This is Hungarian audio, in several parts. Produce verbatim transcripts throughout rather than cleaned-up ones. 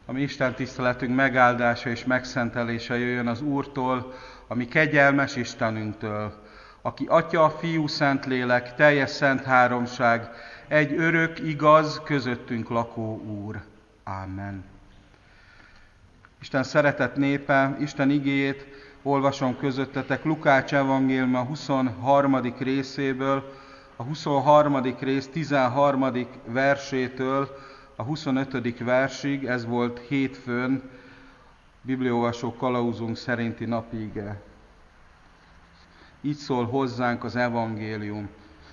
A mi Isten tiszteletünk megáldása és megszentelése jöjjön az Úrtól, a mi kegyelmes Istenünktől, aki Atya, Fiú, Szentlélek, teljes szent háromság, egy örök, igaz, közöttünk lakó Úr. Ámen. Isten szeretett népe, Isten igéjét olvasom közöttetek Lukács evangéliuma huszonharmadik részéből, a huszonharmadik rész tizenharmadik versétől a huszonötödik versig, ez volt hétfőn, bibliaolvasó kalauzunk szerinti napige. Így szól hozzánk az evangélium.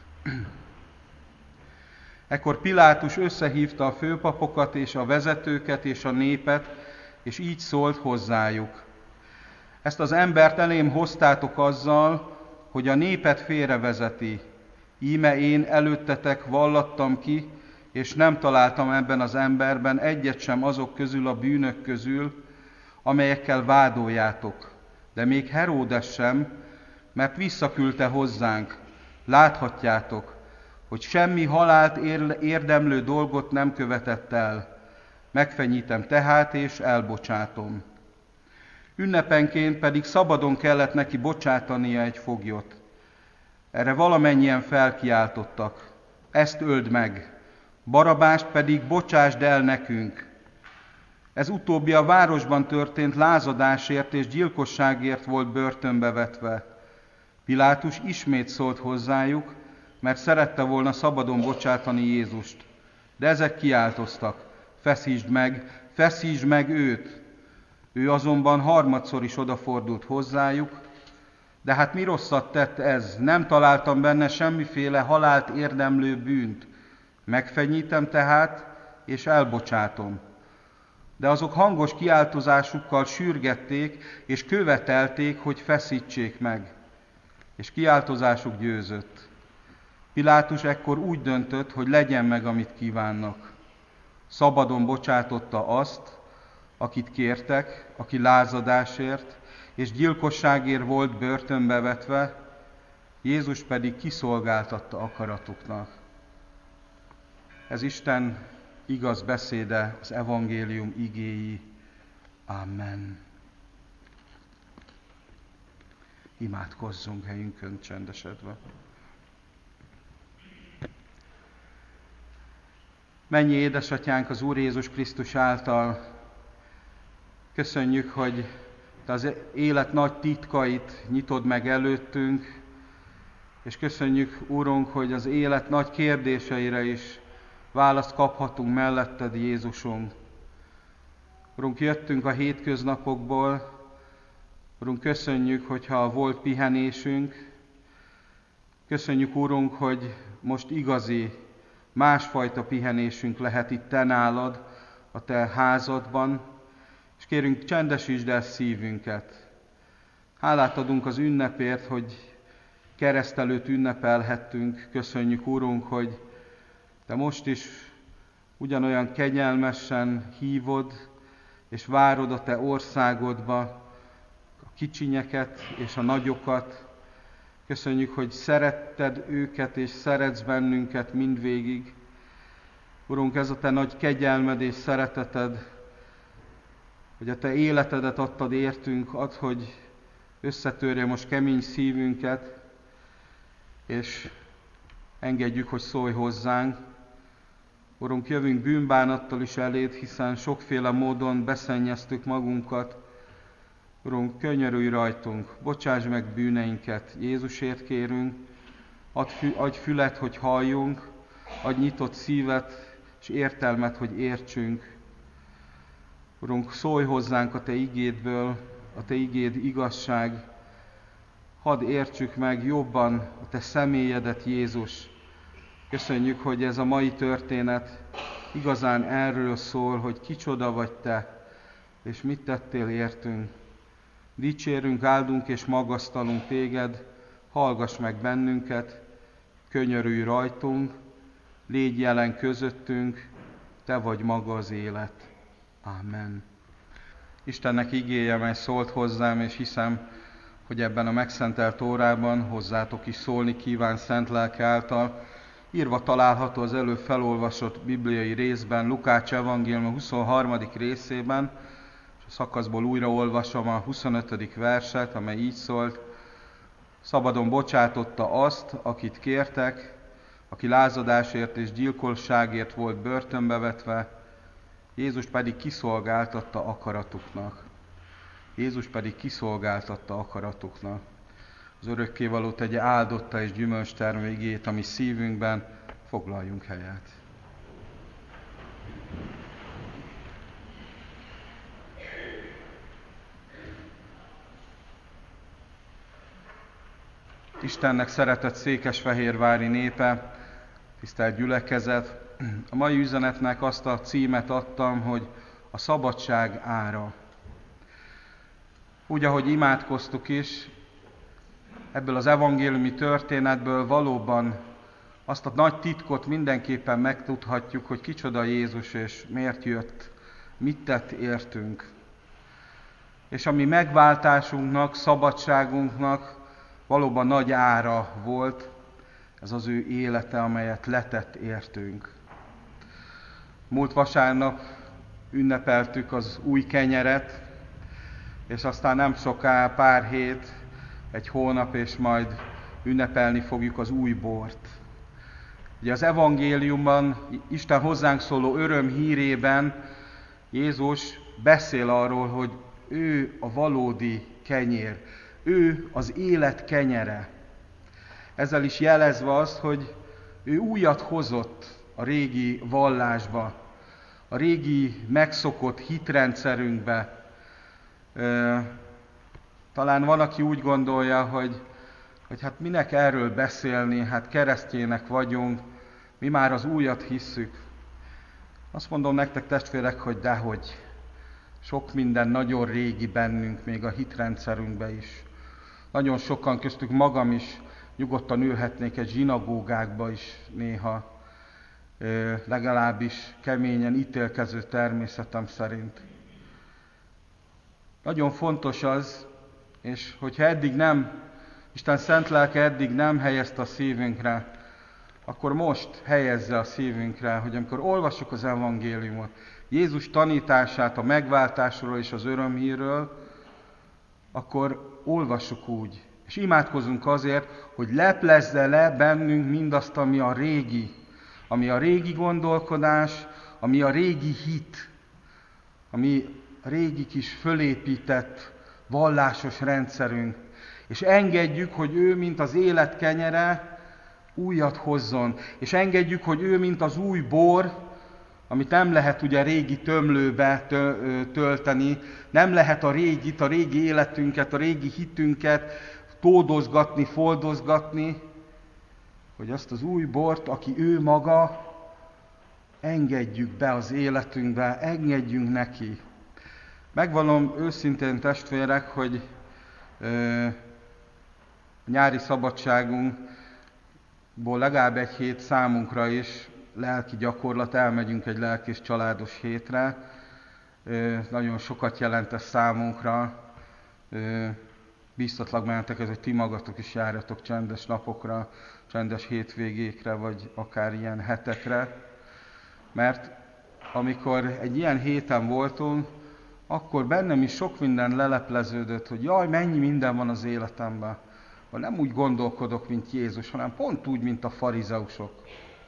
Ekkor Pilátus összehívta a főpapokat és a vezetőket és a népet, és így szólt hozzájuk. Ezt az embert elém hoztátok azzal, hogy a népet félrevezeti. Íme én előttetek vallattam ki, és nem találtam ebben az emberben egyet sem azok közül a bűnök közül, amelyekkel vádoljátok. De még Heródes sem, mert visszaküldte hozzánk. Láthatjátok, hogy semmi halált érdemlő dolgot nem követett el. Megfenyítem tehát, és elbocsátom. Ünnepenként pedig szabadon kellett neki bocsátania egy foglyot. Erre valamennyien felkiáltottak, ezt öld meg, Barabást pedig bocsásd el nekünk. Ez utóbbi a városban történt lázadásért és gyilkosságért volt börtönbe vetve. Pilátus ismét szólt hozzájuk, mert szerette volna szabadon bocsátani Jézust. De ezek kiáltoztak, feszítsd meg, feszítsd meg őt. Ő azonban harmadszor is odafordult hozzájuk, de hát mi rosszat tett ez? Nem találtam benne semmiféle halált érdemlő bűnt. Megfenyítem tehát, és elbocsátom. De azok hangos kiáltozásukkal sürgették, és követelték, hogy feszítsék meg. És kiáltozásuk győzött. Pilátus ekkor úgy döntött, hogy legyen meg, amit kívánnak. Szabadon bocsátotta azt, akit kértek, aki lázadásért és gyilkosságért volt börtönbe vetve, Jézus pedig kiszolgáltatta akaratuknak. Ez Isten igaz beszéde, az evangélium igéi. Amen. Imádkozzunk helyünkön csendesedve. Mennyi édesatyánk az Úr Jézus Krisztus által, köszönjük, hogy Te az élet nagy titkait nyitod meg előttünk, és köszönjük, Úrunk, hogy az élet nagy kérdéseire is választ kaphatunk melletted, Jézusunk. Urunk, jöttünk a hétköznapokból, Urunk, köszönjük, hogyha volt pihenésünk, köszönjük, Úrunk, hogy most igazi, másfajta pihenésünk lehet itt Te nálad, a Te házadban, és kérünk, csendesítsd el szívünket. Hálát adunk az ünnepért, hogy kereszt előtt ünnepelhettünk. Köszönjük, Úrunk, hogy Te most is ugyanolyan kegyelmesen hívod, és várod a Te országodba a kicsinyeket és a nagyokat. Köszönjük, hogy szeretted őket, és szeretsz bennünket mindvégig. Urunk, ez a Te nagy kegyelmed és szereteted, hogy a Te életedet adtad értünk, add, hogy összetörje most kemény szívünket, és engedjük, hogy szólj hozzánk. Urunk, jövünk bűnbánattal is eléd, hiszen sokféle módon beszennyeztük magunkat. Urunk, könyörülj rajtunk, bocsáss meg bűneinket, Jézusért kérünk, adj, fü- adj fület, hogy halljunk, adj nyitott szívet és értelmet, hogy értsünk. Urunk, szólj hozzánk a Te igédből, a Te igéd igazság, hadd értsük meg jobban a Te személyedet, Jézus. Köszönjük, hogy ez a mai történet igazán erről szól, hogy kicsoda vagy Te, és mit tettél értünk. Dicsérünk, áldunk és magasztalunk Téged, hallgass meg bennünket, könyörülj rajtunk, légy jelen közöttünk, Te vagy maga az élet. Amen. Istennek igéje, mely szólt hozzám, és hiszem, hogy ebben a megszentelt órában hozzátok is szólni kíván szent lelke által. Írva található az előbb felolvasott bibliai részben, Lukács evangélium huszonharmadik részében, és a szakaszból újraolvasom a huszonötödik verset, amely így szólt: szabadon bocsátotta azt, akit kértek, aki lázadásért és gyilkosságért volt börtönbe vetve, Jézus pedig kiszolgáltatta akaratuknak. Jézus pedig kiszolgáltatta akaratuknak. Az örökkévaló tegye áldotta és gyümölcstermő igét a mi szívünkben, foglaljunk helyet. Istennek szeretett székesfehérvári népe, tisztelt gyülekezet, a mai üzenetnek azt a címet adtam, hogy a szabadság ára. Úgy, ahogy imádkoztuk is, ebből az evangéliumi történetből valóban azt a nagy titkot mindenképpen megtudhatjuk, hogy kicsoda Jézus és miért jött, mit tett értünk. És a mi megváltásunknak, szabadságunknak valóban nagy ára volt, ez az ő élete, amelyet letett értünk. Múlt vasárnap ünnepeltük az új kenyeret, és aztán nem soká, pár hét, egy hónap, és majd ünnepelni fogjuk az új bort. Ugye az evangéliumban, Isten hozzánk szóló öröm hírében Jézus beszél arról, hogy ő a valódi kenyér, ő az élet kenyere. Ezzel is jelezve azt, hogy ő újat hozott a régi vallásba, a régi megszokott hitrendszerünkbe. Talán van, aki úgy gondolja, hogy, hogy hát minek erről beszélni, hát keresztjének vagyunk, mi már az újat hisszük. Azt mondom nektek, testvérek, hogy dehogy. Sok minden nagyon régi bennünk, még a hitrendszerünkbe is. Nagyon sokan, köztük magam is, nyugodtan ülhetnék egy zsinagógákba is néha, legalábbis keményen ítélkező természetem szerint. Nagyon fontos az, és hogyha eddig nem, Isten szent lelke eddig nem helyezte a szívünkre, akkor most helyezze a szívünkre, hogy amikor olvassuk az evangéliumot, Jézus tanítását a megváltásról és az örömhírről, akkor olvassuk úgy, és imádkozunk azért, hogy leplezze le bennünk mindazt, ami a régi, ami a régi gondolkodás, ami a régi hit, ami a régi kis fölépített vallásos rendszerünk, és engedjük, hogy ő, mint az élet kenyere, újat hozzon, és engedjük, hogy ő, mint az új bor, amit nem lehet ugye régi tömlőbe tölteni, nem lehet a régit, a régi életünket, a régi hitünket tódozgatni, foldozgatni, hogy azt az új bort, aki ő maga, engedjük be az életünkbe, engedjünk neki. Megvallom őszintén, testvérek, hogy ö, a nyári szabadságunkból legalább egy hét számunkra is lelki gyakorlat, elmegyünk egy lelkés családos hétre. Ö, nagyon sokat jelent ez számunkra. Ö, Bíztatlak benneteket, hogy ti magatok is járjatok csendes napokra, csendes hétvégékre, vagy akár ilyen hetekre. Mert amikor egy ilyen héten voltunk, akkor bennem is sok minden lelepleződött, hogy jaj, mennyi minden van az életemben. Nem úgy gondolkodok, mint Jézus, hanem pont úgy, mint a farizeusok.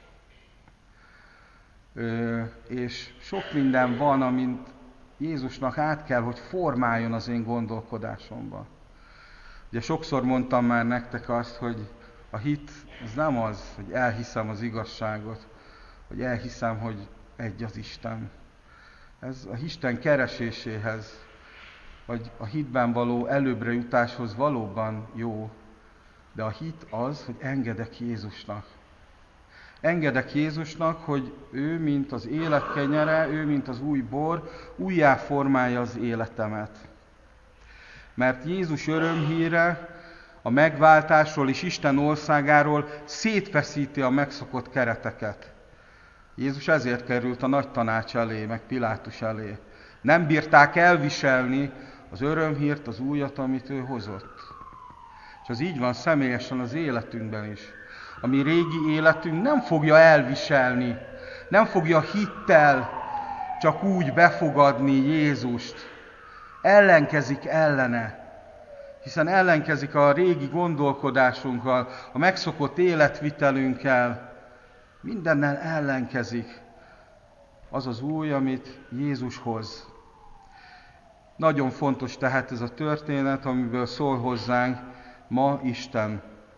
Ö, és sok minden van, amint Jézusnak át kell, hogy formáljon az én gondolkodásomba. Ugye sokszor mondtam már nektek azt, hogy a hit az nem az, hogy elhiszem az igazságot, hogy elhiszem, hogy egy az Isten. Ez a Isten kereséséhez, vagy a hitben való előbbre jutáshoz valóban jó, de a hit az, hogy engedek Jézusnak. Engedek Jézusnak, hogy ő, mint az élet kenyere, ő, mint az új bor, újjá formálja az életemet. Mert Jézus örömhíre a megváltásról és Isten országáról szétfeszíti a megszokott kereteket. Jézus ezért került a nagy tanács elé, meg Pilátus elé. Nem bírták elviselni az örömhírt, az újat, amit ő hozott. És az így van személyesen az életünkben is. a mi régi életünk nem fogja elviselni, nem fogja hittel csak úgy befogadni Jézust. Ellenkezik ellene, hiszen ellenkezik a régi gondolkodásunkkal, a megszokott életvitelünkkel, mindennel ellenkezik az az új, amit Jézus hoz. Nagyon fontos tehát ez a történet, amiből szól hozzánk ma Isten.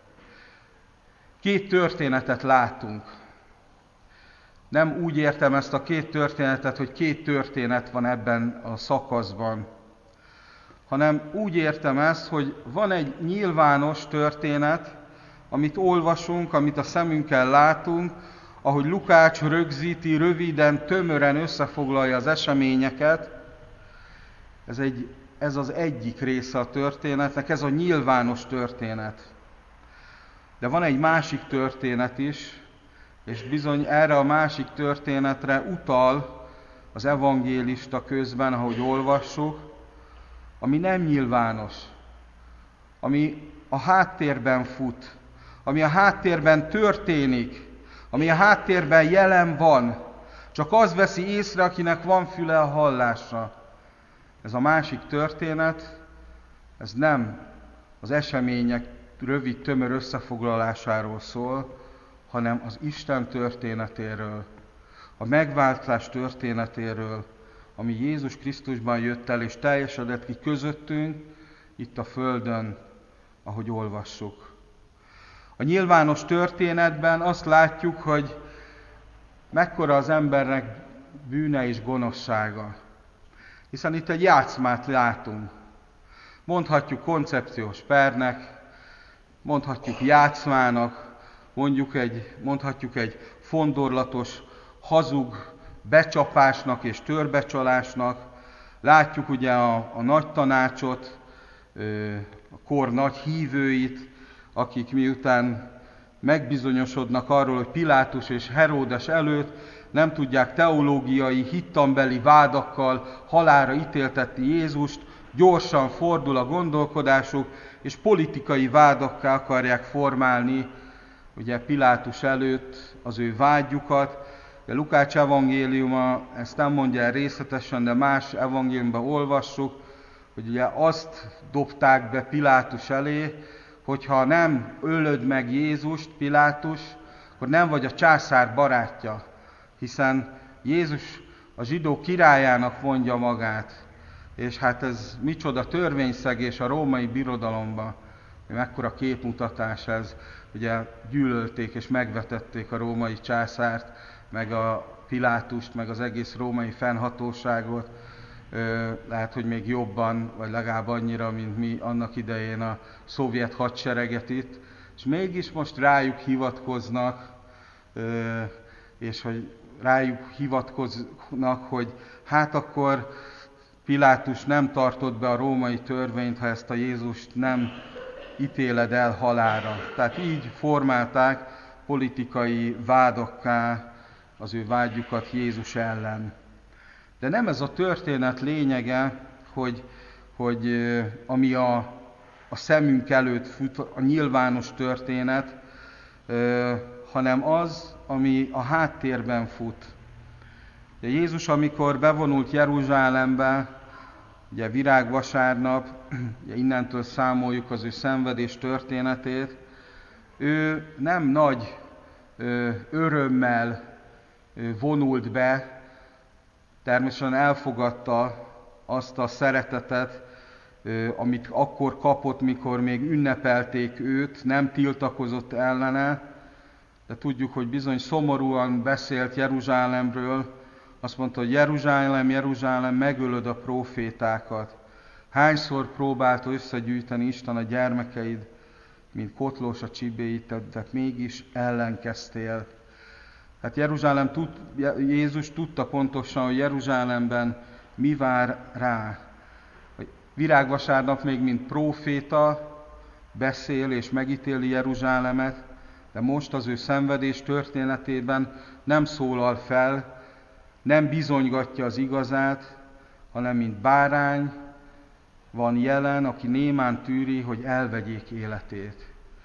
Két történetet látunk. Nem úgy értem ezt a két történetet, hogy két történet van ebben a szakaszban, hanem úgy értem ezt, hogy van egy nyilvános történet, amit olvasunk, amit a szemünkkel látunk, ahogy Lukács rögzíti, röviden, tömören összefoglalja az eseményeket. Ez, egy, ez az egyik része a történetnek, ez a nyilvános történet. De van egy másik történet is, és bizony erre a másik történetre utal az evangélista közben, ahogy olvassuk, ami nem nyilvános, ami a háttérben fut, ami a háttérben történik, ami a háttérben jelen van, csak az veszi észre, akinek van füle a hallásra. Ez a másik történet, ez nem az események rövid, tömör összefoglalásáról szól, hanem az Isten történetéről, a megváltás történetéről, ami Jézus Krisztusban jött el, és teljesedett ki közöttünk, itt a földön, ahogy olvassuk. A nyilvános történetben azt látjuk, hogy mekkora az embernek bűne és gonoszsága. Hiszen itt egy játszmát látunk. Mondhatjuk koncepciós pernek, mondhatjuk játszmának, mondjuk egy, mondhatjuk egy fondorlatos, hazug becsapásnak és törbecsalásnak. Látjuk ugye a, a nagy tanácsot, a kor nagy hívőit, akik miután megbizonyosodnak arról, hogy Pilátus és Heródes előtt nem tudják teológiai, hittambeli vádakkal halálra ítéltetni Jézust, gyorsan fordul a gondolkodásuk, és politikai vádakká akarják formálni ugye Pilátus előtt az ő vágyukat. A Lukács evangéliuma ezt nem mondja el részletesen, de más evangéliumban olvassuk, hogy ugye azt dobták be Pilátus elé, hogyha nem ölöd meg Jézust, Pilátus, akkor nem vagy a császár barátja, hiszen Jézus a zsidó királyának mondja magát, és hát ez micsoda törvényszegés a római birodalomban, hogy mekkora képmutatás ez, ugye gyűlölték és megvetették a római császárt, meg a Pilátust, meg az egész római fennhatóságot, lehet, hogy még jobban, vagy legalább annyira, mint mi annak idején a szovjet hadsereget itt, és mégis most rájuk hivatkoznak, és hogy rájuk hivatkoznak, hogy hát akkor Pilátus nem tartott be a római törvényt, ha ezt a Jézust nem ítéled el halálra. Tehát így formálták politikai vádakká az ő vágyukat Jézus ellen. De nem ez a történet lényege, hogy, hogy ami a, a szemünk előtt fut, a nyilvános történet, hanem az, ami a háttérben fut. Ugye Jézus, amikor bevonult Jeruzsálembe, ugye virágvasárnap, ugye innentől számoljuk az ő szenvedés történetét, ő nem nagy örömmel vonult be, természetesen elfogadta azt a szeretetet, amit akkor kapott, mikor még ünnepelték őt, nem tiltakozott ellene, de tudjuk, hogy bizony szomorúan beszélt Jeruzsálemről, azt mondta, hogy Jeruzsálem, Jeruzsálem, megölöd a prófétákat. Hányszor próbálta összegyűjteni Isten a gyermekeid, mint kotlós a csibéit, de mégis ellenkeztél. Hát Jeruzsálem tud, Jézus tudta pontosan, hogy Jeruzsálemben mi vár rá. Virágvasárnap még mint próféta beszél és megítéli Jeruzsálemet, de most az ő szenvedés történetében nem szólal fel, nem bizonygatja az igazát, hanem mint bárány van jelen, aki némán tűri, hogy elvegyék életét.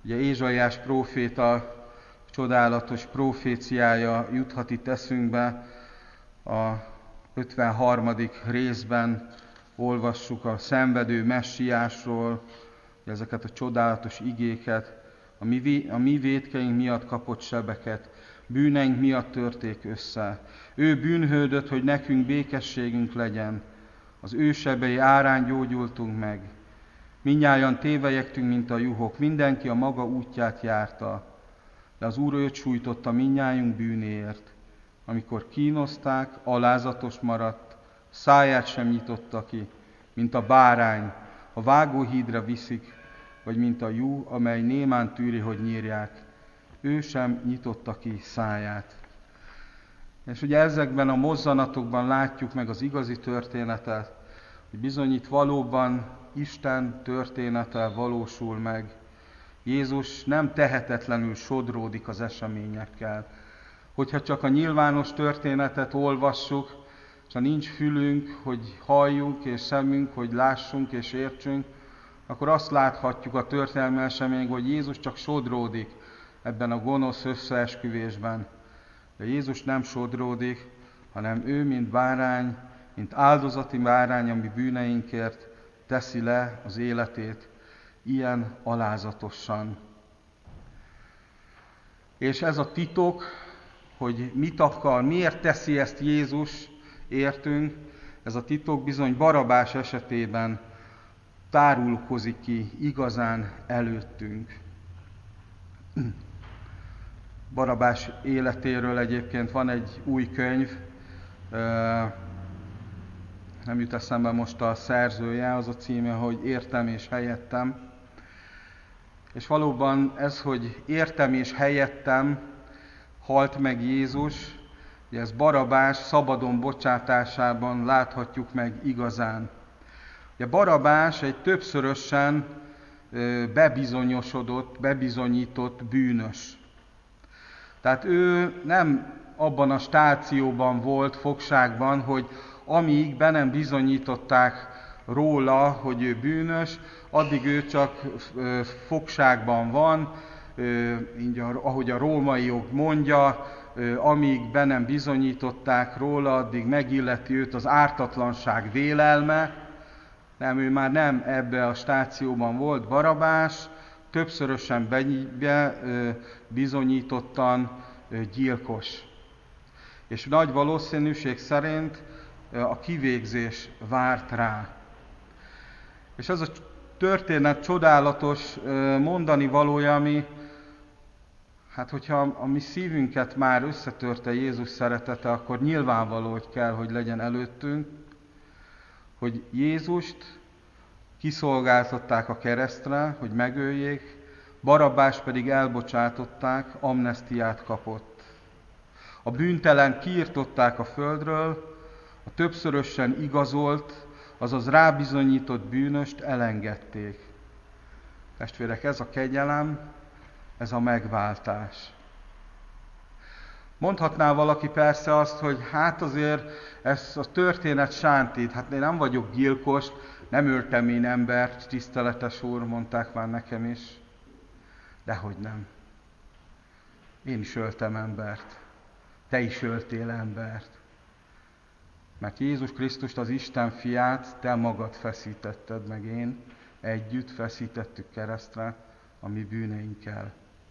Ugye Ézsaiás próféta csodálatos proféciája juthat itt eszünkbe. A ötvenharmadik részben olvassuk a szenvedő messiásról, ezeket a csodálatos igéket, a mi, a mi vétkeink miatt kapott sebeket, bűneink miatt törték össze. Ő bűnhődött, hogy nekünk békességünk legyen, az ő sebei árán gyógyultunk meg. Mindnyájan tévejektünk, mint a juhok, mindenki a maga útját járta, de az Úr őt sújtotta mindnyájunk bűnéért. Amikor kínozták, alázatos maradt, száját sem nyitotta ki, mint a bárány, a vágóhídra viszik, vagy mint a juh, amely némán tűri, hogy nyírják. Ő sem nyitotta ki száját. És ugye ezekben a mozzanatokban látjuk meg az igazi történetet, hogy bizony itt valóban Isten története valósul meg. Jézus nem tehetetlenül sodródik az eseményekkel. Hogyha csak a nyilvános történetet olvassuk, és ha nincs fülünk, hogy halljunk, és szemünk, hogy lássunk és értsünk, akkor azt láthatjuk a történelmi eseményekben, hogy Jézus csak sodródik ebben a gonosz összeesküvésben. De Jézus nem sodródik, hanem ő, mint bárány, mint áldozati bárány, ami bűneinkért teszi le az életét ilyen alázatosan. És ez a titok, hogy mit akar, miért teszi ezt Jézus, értünk, ez a titok bizony Barabás esetében tárulkozik ki igazán előttünk. Barabás életéről egyébként van egy új könyv, nem jut eszembe most a szerzője, az a címe, hogy Értem és helyettem. És valóban ez, hogy értem és helyettem halt meg Jézus, ugye ez Barabás szabadon bocsátásában láthatjuk meg igazán. Ugye Barabás egy többszörösen bebizonyosodott, bebizonyított bűnös. Tehát ő nem abban a stációban volt, fogságban, hogy amíg be nem bizonyították róla, hogy ő bűnös, addig ő csak fogságban van, így ahogy a római jog mondja, amíg be nem bizonyították róla, addig megilleti őt az ártatlanság vélelme. Nem, ő már nem ebbe a stációban volt. Barabás többszörösen be bizonyítottan gyilkos. És nagy valószínűség szerint a kivégzés várt rá. És ez a történet csodálatos mondani valója, ami, hát hogyha a mi szívünket már összetörte Jézus szeretete, akkor nyilvánvaló, hogy kell, hogy legyen előttünk, hogy Jézust kiszolgáltatták a keresztre, hogy megöljék, Barabbás pedig elbocsátották, amnesztiát kapott. A bűntelen kiirtották a földről, a többszörösen igazolt, azaz rábizonyított bűnöst elengedték. Testvérek, ez a kegyelem, ez a megváltás. Mondhatná valaki persze azt, hogy hát azért ez a történet sántít, hát én nem vagyok gyilkos, nem öltem én embert, tiszteletes úr, mondták már nekem is. Dehogy nem. Én is öltem embert. Te is öltél embert. Mert Jézus Krisztust, az Isten fiát, te magad feszítetted meg, én együtt feszítettük keresztre a mi bűneinkkel.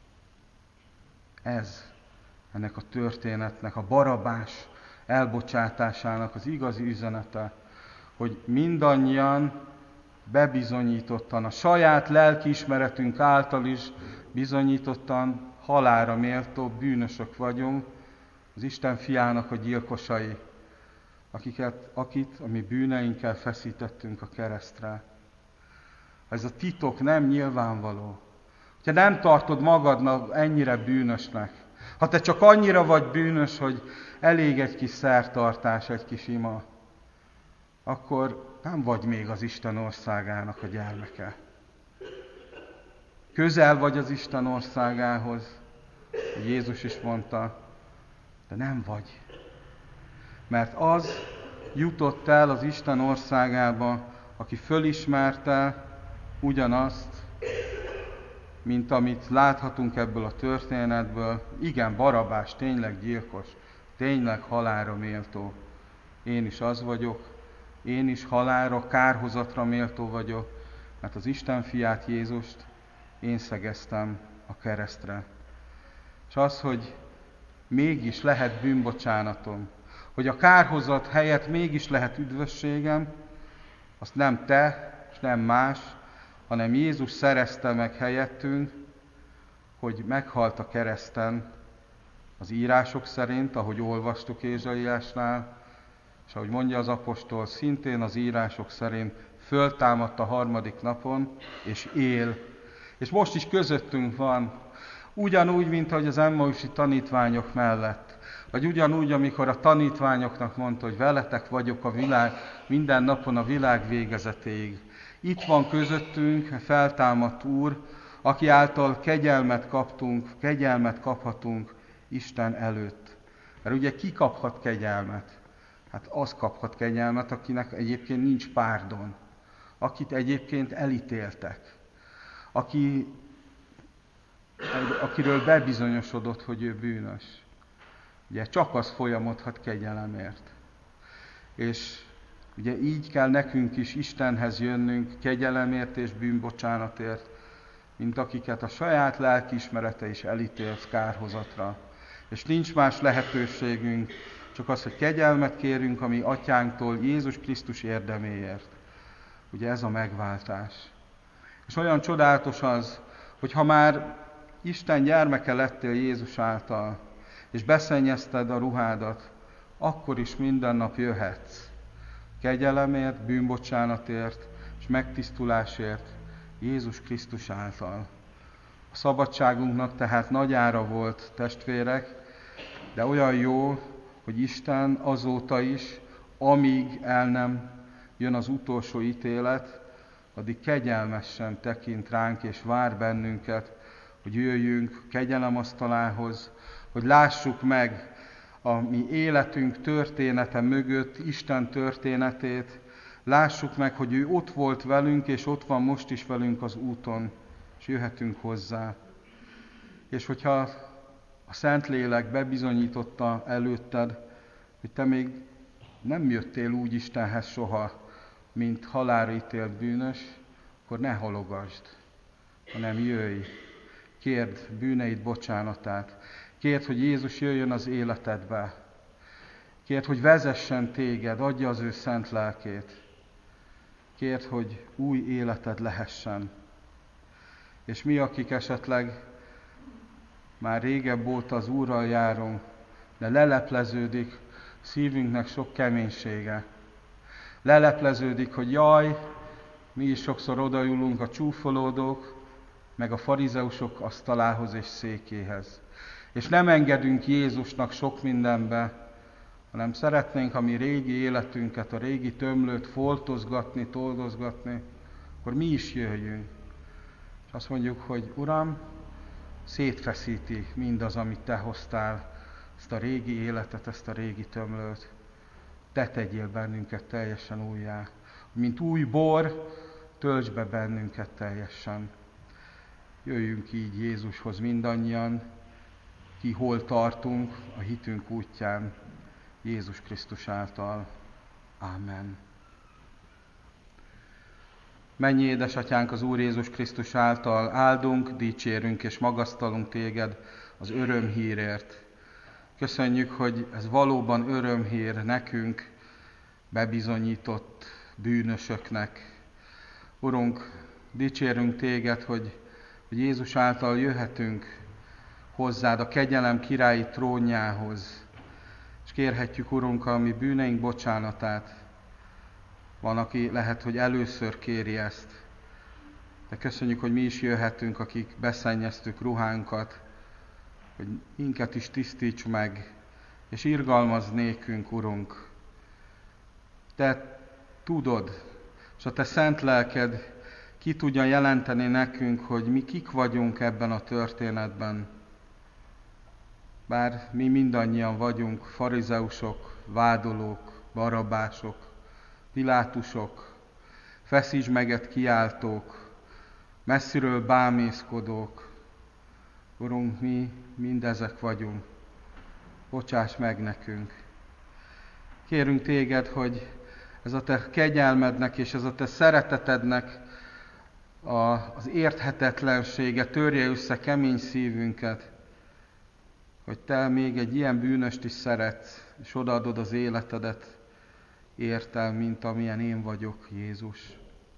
Ez ennek a történetnek, a Barabás elbocsátásának az igazi üzenete, hogy mindannyian bebizonyítottan, a saját lelkiismeretünk által is bizonyítottan halálra méltó bűnösök vagyunk, az Isten fiának a gyilkosai, akiket, akit a mi bűneinkkel feszítettünk a keresztre. Ez a titok nem nyilvánvaló. Ha nem tartod magadnak ennyire bűnösnek, ha te csak annyira vagy bűnös, hogy elég egy kis szertartás, egy kis ima, akkor nem vagy még az Isten országának a gyermeke. Közel vagy az Isten országához, Jézus is mondta, de nem vagy. Mert az jutott el az Isten országába, aki fölismerte ugyanazt, mint amit láthatunk ebből a történetből. Igen, Barabás tényleg gyilkos, tényleg halálra méltó. Én is az vagyok, én is halálra, kárhozatra méltó vagyok, mert az Isten fiát, Jézust én szegeztem a keresztre. És az, hogy mégis lehet bűnbocsánatom, hogy a kárhozat helyett mégis lehet üdvösségem, azt nem te, és nem más, hanem Jézus szerezte meg helyettünk, hogy meghalt a kereszten az írások szerint, ahogy olvastuk Ézsaiásnál, és ahogy mondja az apostol, szintén az írások szerint föltámadt a harmadik napon, és él. És most is közöttünk van, ugyanúgy, mint ahogy az emmausi tanítványok mellett, vagy ugyanúgy, amikor a tanítványoknak mondta, hogy veletek vagyok a világ, minden napon a világ végezetéig. Itt van közöttünk a feltámadt Úr, aki által kegyelmet kaptunk, kegyelmet kaphatunk Isten előtt. Mert ugye ki kaphat kegyelmet? Hát az kaphat kegyelmet, akinek egyébként nincs párdon, akit egyébként elítéltek, aki, akiről bebizonyosodott, hogy ő bűnös. Ugye csak az folyamodhat kegyelemért. És ugye így kell nekünk is Istenhez jönnünk kegyelemért és bűnbocsánatért, mint akiket a saját lelkiismerete is elítélt kárhozatra. És nincs más lehetőségünk, csak az, hogy kegyelmet kérünk a mi atyánktól Jézus Krisztus érdeméért. Ugye ez a megváltás. És olyan csodálatos az, hogy ha már Isten gyermeke lettél Jézus által, és beszennyezted a ruhádat, akkor is minden nap jöhetsz. Kegyelemért, bűnbocsánatért és megtisztulásért Jézus Krisztus által. A szabadságunknak tehát nagy ára volt, testvérek, de olyan jó, hogy Isten azóta is, amíg el nem jön az utolsó ítélet, addig kegyelmesen tekint ránk és vár bennünket, hogy jöjjünk kegyelemasztalához, hogy lássuk meg a mi életünk története mögött Isten történetét, lássuk meg, hogy ő ott volt velünk, és ott van most is velünk az úton, és jöhetünk hozzá. És hogyha a Szentlélek bebizonyította előtted, hogy te még nem jöttél úgy Istenhez soha, mint halálra ítélt bűnös, akkor ne halogasd, hanem jöjj, kérd bűneid bocsánatát, kérd, hogy Jézus jöjjön az életedbe, kérd, hogy vezessen téged, adja az ő szent lelkét, kérd, hogy új életed lehessen. És mi, akik esetleg már régebb óta az Úrral járunk, de lelepleződik szívünknek sok keménysége. Lelepleződik, hogy jaj, mi is sokszor odaülünk a csúfolódók, meg a farizeusok asztalához és székéhez. És nem engedünk Jézusnak sok mindenbe, hanem szeretnénk a mi régi életünket, a régi tömlőt foltozgatni, toldozgatni, akkor mi is jöjjünk. És azt mondjuk, hogy Uram, szétfeszíti mindaz, amit Te hoztál, ezt a régi életet, ezt a régi tömlőt. Te tegyél bennünket teljesen újjá. Mint új bor, töltsd be bennünket teljesen. Jöjjünk így Jézushoz mindannyian, ki hol tartunk a hitünk útján, Jézus Krisztus által. Ámen. Mennyi édesatyánk, az Úr Jézus Krisztus által áldunk, dicsérünk és magasztalunk téged az örömhírért. Köszönjük, hogy ez valóban örömhír nekünk, bebizonyított bűnösöknek. Urunk, dicsérünk téged, hogy, hogy Jézus által jöhetünk hozzád a kegyelem királyi trónjához, és kérhetjük, Urunk, a mi bűneink bocsánatát. Van, aki lehet, hogy először kéri ezt, de köszönjük, hogy mi is jöhetünk, akik beszennyeztük ruhánkat, hogy minket is tisztíts meg, és irgalmazz nékünk, Urunk. Te tudod, és a Te szent lelked ki tudja jelenteni nekünk, hogy mi kik vagyunk ebben a történetben. Bár mi mindannyian vagyunk farizeusok, vádolók, barabások, pilátusok, feszítsd meget kiáltók, messziről bámészkodók. Urunk, mi mindezek vagyunk. Bocsáss meg nekünk. Kérünk téged, hogy ez a te kegyelmednek és ez a te szeretetednek a, az érthetetlensége törje össze kemény szívünket, hogy te még egy ilyen bűnöst is szeretsz, és odaadod az életedet értem, mint amilyen én vagyok, Jézus.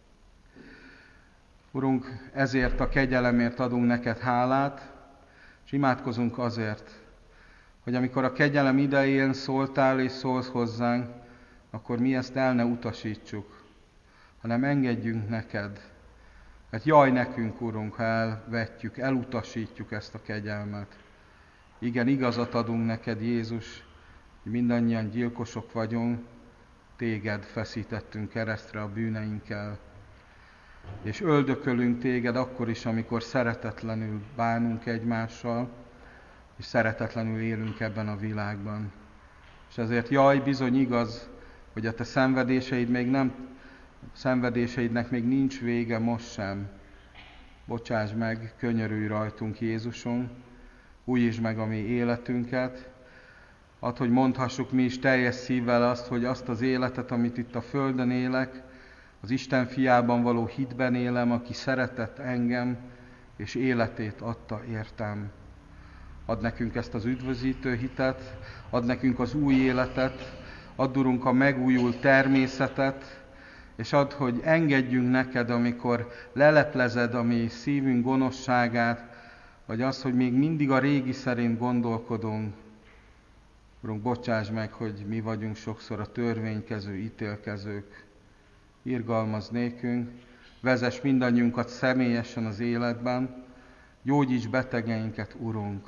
Urunk, ezért a kegyelemért adunk neked hálát, és imádkozunk azért, hogy amikor a kegyelem idején szóltál és szólsz hozzánk, akkor mi ezt el ne utasítsuk, hanem engedjünk neked. Mert jaj nekünk, Urunk, ha elvetjük, elutasítjuk ezt a kegyelmet. Igen, igazat adunk neked, Jézus, hogy mindannyian gyilkosok vagyunk, téged feszítettünk keresztre a bűneinkkel. És öldökölünk téged akkor is, amikor szeretetlenül bánunk egymással, és szeretetlenül élünk ebben a világban. És ezért jaj, bizony igaz, hogy a te szenvedéseid még nem, szenvedéseidnek még nincs vége most sem. Bocsáss meg, könyörülj rajtunk, Jézuson, újítsd meg a mi életünket, add, hogy mondhassuk mi is teljes szívvel azt, hogy azt az életet, amit itt a földön élek, az Isten fiában való hitben élem, aki szeretett engem, és életét adta értem. Add nekünk ezt az üdvözítő hitet, add nekünk az új életet, add, Urunk, a megújult természetet, és add, hogy engedjünk neked, amikor leleplezed a mi szívünk gonoszságát, vagy az, hogy még mindig a régi szerint gondolkodunk. Urunk, bocsáss meg, hogy mi vagyunk sokszor a törvénykező, ítélkezők. Irgalmazz nékünk, vezess mindannyiunkat személyesen az életben, gyógyíts betegeinket, Urunk.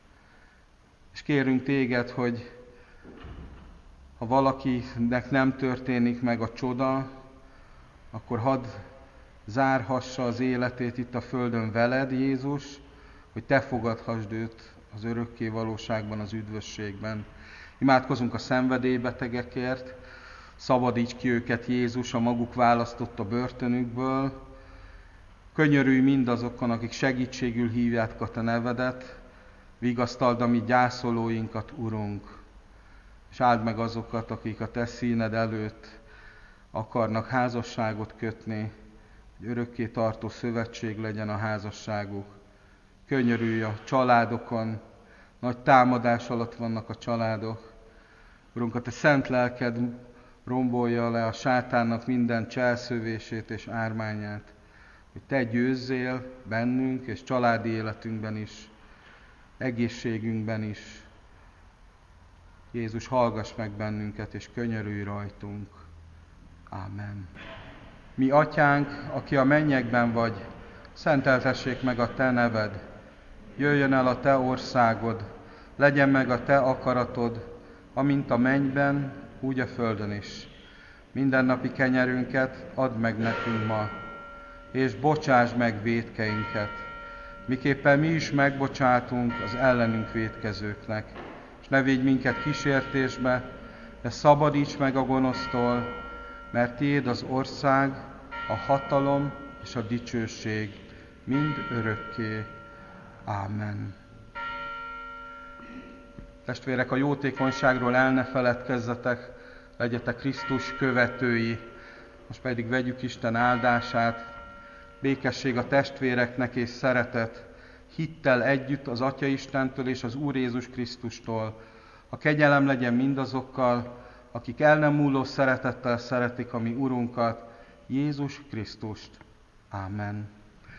És kérünk téged, hogy ha valakinek nem történik meg a csoda, akkor hadd zárhassa az életét itt a földön veled, Jézus, hogy te fogadhassd őt az örökké valóságban, az üdvösségben. Imádkozunk a szenvedélybetegekért, szabadíts ki őket, Jézus, a maguk választotta börtönükből. Könyörülj mindazokon, akik segítségül hívják a te nevedet, vigasztald a mi gyászolóinkat, Urunk, és áld meg azokat, akik a te színed előtt akarnak házasságot kötni, hogy örökké tartó szövetség legyen a házasságuk. Könyörülj a családokon, nagy támadás alatt vannak a családok. Urunk, a te szent lelked rombolja le a sátánnak minden cselszövését és ármányát, hogy te győzzél bennünk és családi életünkben is, egészségünkben is. Jézus, hallgass meg bennünket, és könyörülj rajtunk. Ámen. Mi atyánk, aki a mennyekben vagy, szenteltessék meg a te neved. Jöjjön el a te országod, legyen meg a te akaratod, amint a mennyben, úgy a földön is. Mindennapi kenyerünket add meg nekünk ma, és bocsáss meg vétkeinket, miképpen mi is megbocsátunk az ellenünk vétkezőknek. És ne védj minket kísértésbe, de szabadíts meg a gonosztól, mert tiéd az ország, a hatalom és a dicsőség mind örökké. Ámen. Testvérek, a jótékonyságról el ne feledkezzetek, legyetek Krisztus követői. Most pedig vegyük Isten áldását, békesség a testvéreknek és szeretet, hittel együtt az Atya Istentől és az Úr Jézus Krisztustól. A kegyelem legyen mindazokkal, akik el nem múló szeretettel szeretik a mi Urunkat, Jézus Krisztust. Ámen.